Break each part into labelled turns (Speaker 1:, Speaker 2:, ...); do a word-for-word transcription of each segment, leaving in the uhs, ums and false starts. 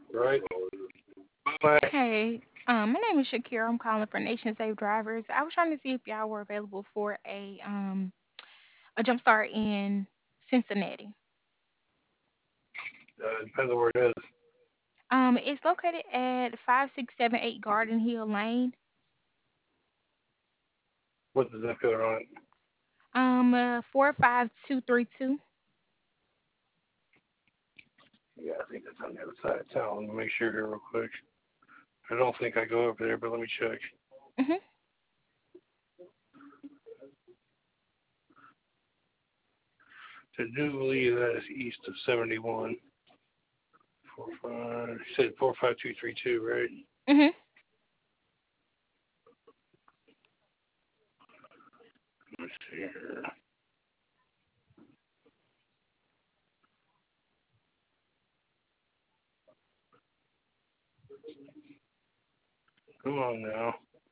Speaker 1: Right. Bye.
Speaker 2: Hey, um, my name is Shakira. I'm calling for Nation Safe Drivers. I was trying to see if y'all were available for a um a jump start in Cincinnati.
Speaker 1: Uh, depends on where it is.
Speaker 2: Um, it's located at five six seven eight Garden Hill Lane.
Speaker 1: What's the zip code on it?
Speaker 2: Um, uh, four five two three two.
Speaker 1: Yeah, I think that's on the other side of town. Let me make sure here real quick. I don't think I go over there, but let me check.
Speaker 2: Mhm.
Speaker 1: I do believe that is east of seventy-one. Four five. You said four five two three two, right?
Speaker 2: Mhm.
Speaker 1: Let's see here. Come on now.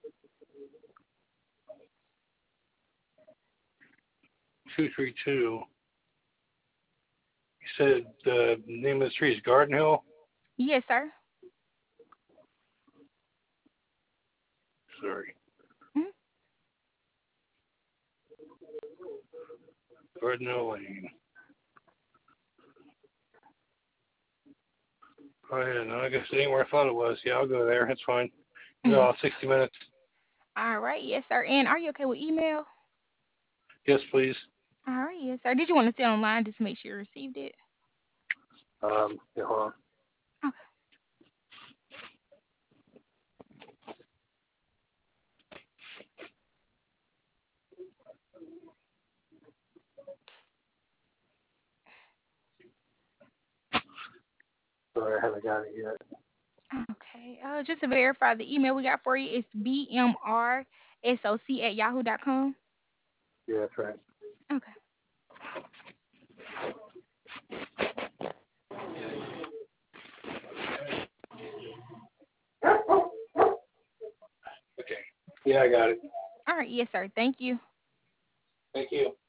Speaker 1: Two three two. You said the name of the street is Garden Hill.
Speaker 2: Yes, sir.
Speaker 1: Sorry,
Speaker 2: Mhm.
Speaker 1: Garden Hill Lane. Oh yeah, no, I guess it ain't where I thought it was. Yeah, I'll go there. That's fine.
Speaker 2: Mhm.
Speaker 1: No, sixty minutes.
Speaker 2: All right. Yes, sir. And are you okay with email?
Speaker 1: Yes, please.
Speaker 2: All right. Yes, sir. Did you want to stay online just to make sure you received it?
Speaker 1: Um, yeah, hold on.
Speaker 2: Okay.
Speaker 1: Sorry, I haven't got it yet.
Speaker 2: Okay. Uh, just to verify, the email we got for you is bmrsoc at yahoo dot com.
Speaker 1: Yeah, that's right.
Speaker 2: Okay.
Speaker 1: Okay. Yeah, I got it.
Speaker 2: All right. Yes, sir. Thank you.
Speaker 1: Thank you.